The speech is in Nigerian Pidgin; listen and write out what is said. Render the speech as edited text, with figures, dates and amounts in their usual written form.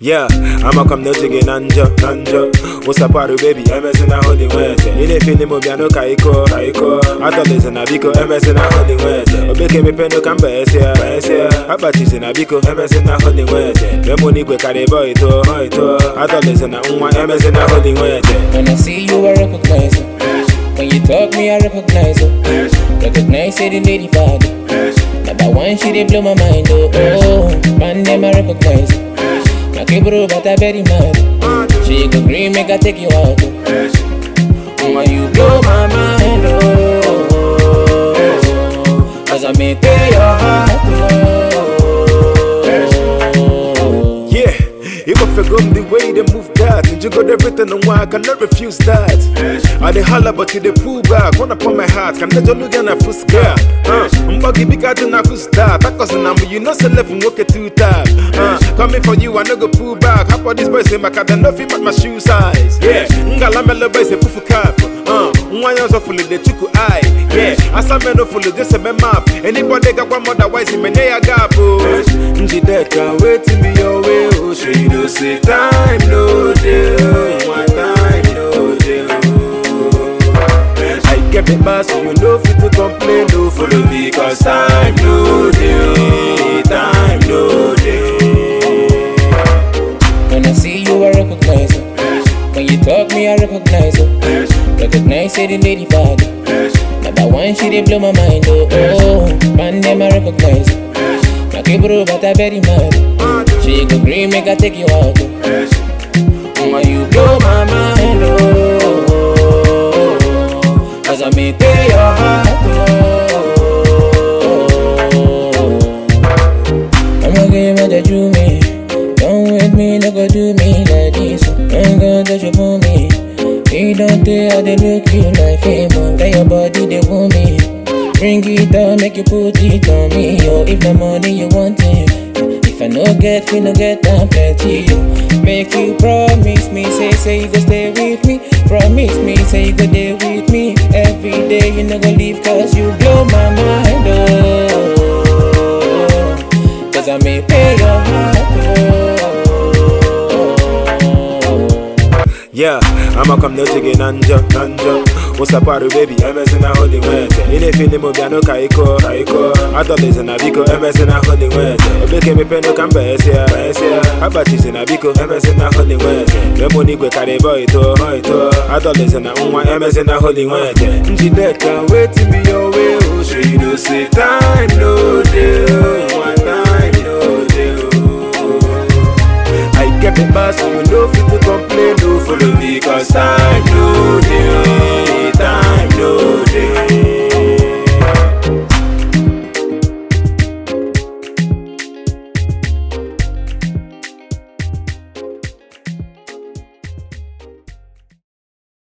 Yeah, I'ma come no jiggy nanja. What's up, party baby? MS in a holy word. In a film, Mobiano Kaiko. I thought there's an abico, MS in a holy word. Obeke me pendo kamba esia. Abatis in abico, MS in a holy word. Lemoni kwe kare boy to. I thought there's an MS in a holy word. When I see you, I recognize it. When you talk me, I recognize it. Recognize it in lady body. Now that one she did blow my mind, oh. Man, them I recognize it. Now keep bro, but I very mad. She go green, make I take you out, oh. When you blow my mind, oh. Cause I may tear your heart, oh. Yeah, if I forgot the way they move that, and you got everything on why I cannot refuse that. I dey holla but you dey pull back. Wanna put my heart, can I just look at a fuss girl? Mbagi bika to na kuss that. I cause number you know say left and walk it too tight. Coming for you, I no go pull back. How about this boy say my cat and nothing but my shoe size? Yeah, ngala melo boy say pufu cap. One so fully they took eye. Yeah, I saw me no fully just a map. Anybody got one more that wise in me near gap. Nji dead can't wait to be your way. Oh, sure you know say time no deal. One time no deal. I get it back so you know fit to complain. No follow me cause time no deal. Time no deal. When I see you, I recognize it. When you talk me, I recognize it. Recognize it in lady body. Now that one she did blow my mind, oh. Man, them I recognize it. Now keep bro, but I very mad. She go green, make I take you out, oh. When you blow my mind, oh. Cause I may tear your heart, oh. I'ma give it that you me. Don't with me, no go do me like this. Ain't gonna touch you for me. You don't tell how they look you like fame. Tell your body they want me. Bring it down, make you put it on me. Yo, if the money you want it. If I no get, we no get down plenty. Yo, make you promise me, say you go stay with me. Promise me, say you go stay with me. Every day you no go leave cause you blow my mind, oh. Cause I may pay your heart, oh. Yeah, I'ma come no jiggy nanja. What's up, party baby? MS in a holy word. In a film, Mobiano Kaiko. I thought there's an abico, MS in a holy word. Obeke me pendo kamba esia. Abatis in abico, MS in a holy word. Lemoni kwe kare boy to. I thought there's an MS in a holy word. Nji dead can't wait to be your way. Oh, sure you know say time no deal. One time no deal. I get it back so you know fit to complain. No follow me cause time no deal.